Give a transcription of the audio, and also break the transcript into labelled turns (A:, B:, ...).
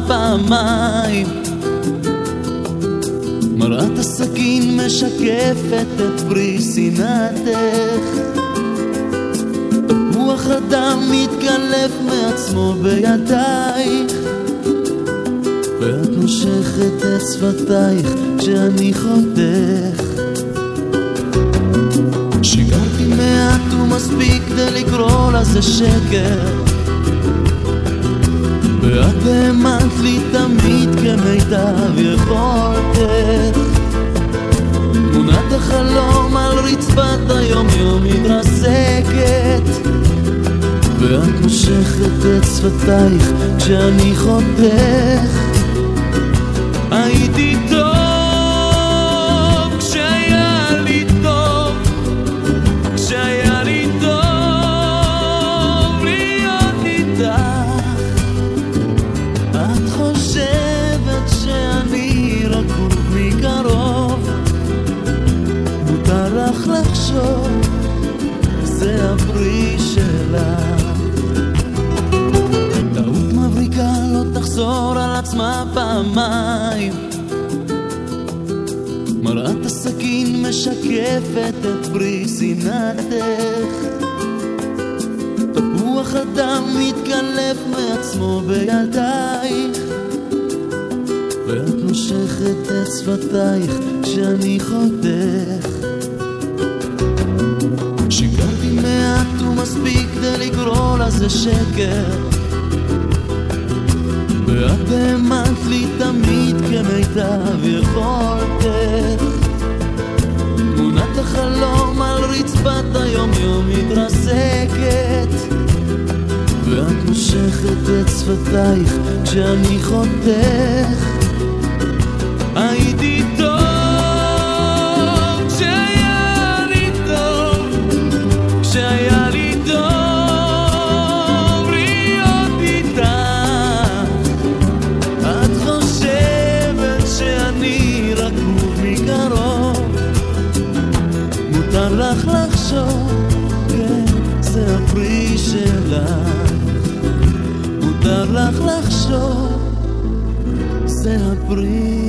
A: פעמיים. מראת הסכין משקפת את פרי שנאתך. תפוח אדם מתקלף מעצמו בידייך, ואת נושכת את שפתייך כשאני חותך. שיקרתי מעט ומספיק כדי לקרוא לזה שקר, ואת האמנת לי תמיד כמיטב יכולתך. תמונת החלום על רצפת היום יום מתרסקת, ואת נושכת את שפתייך כשאני חותך. הייתי טוב כשהיה לי טוב, כשהיה לי טוב להיות איתך. את חושבת שאני רקוב מקרוב, מותר לך לחשוב, זה הפרי שלך. טעות מבריקה לא תחזור על עצמה פעמיים. מראת הסכין משקפת את פרי שנאתך. תפוח אדם מתקלף מעצמו בידייך, ואת נושכת את שפתייך כשאני חותך. שיקרתי מעט ומספיק כדי לקרוא לזה שקר, ואת האמנת לי תמיד כמיטב יכולתך. תמונת החלום על רצפת היום יום מתרסקת, ואת נושכת את שפתייך כשאני חותך. הייתי טוב כשהיה לי טוב, כשהיה לי טוב להיות איתך. את חושבת שאני רקוב מקרוב, מותר לך לחשוב, כן, זה הפרי שלך. מותר לך לחשוב, זה הפרי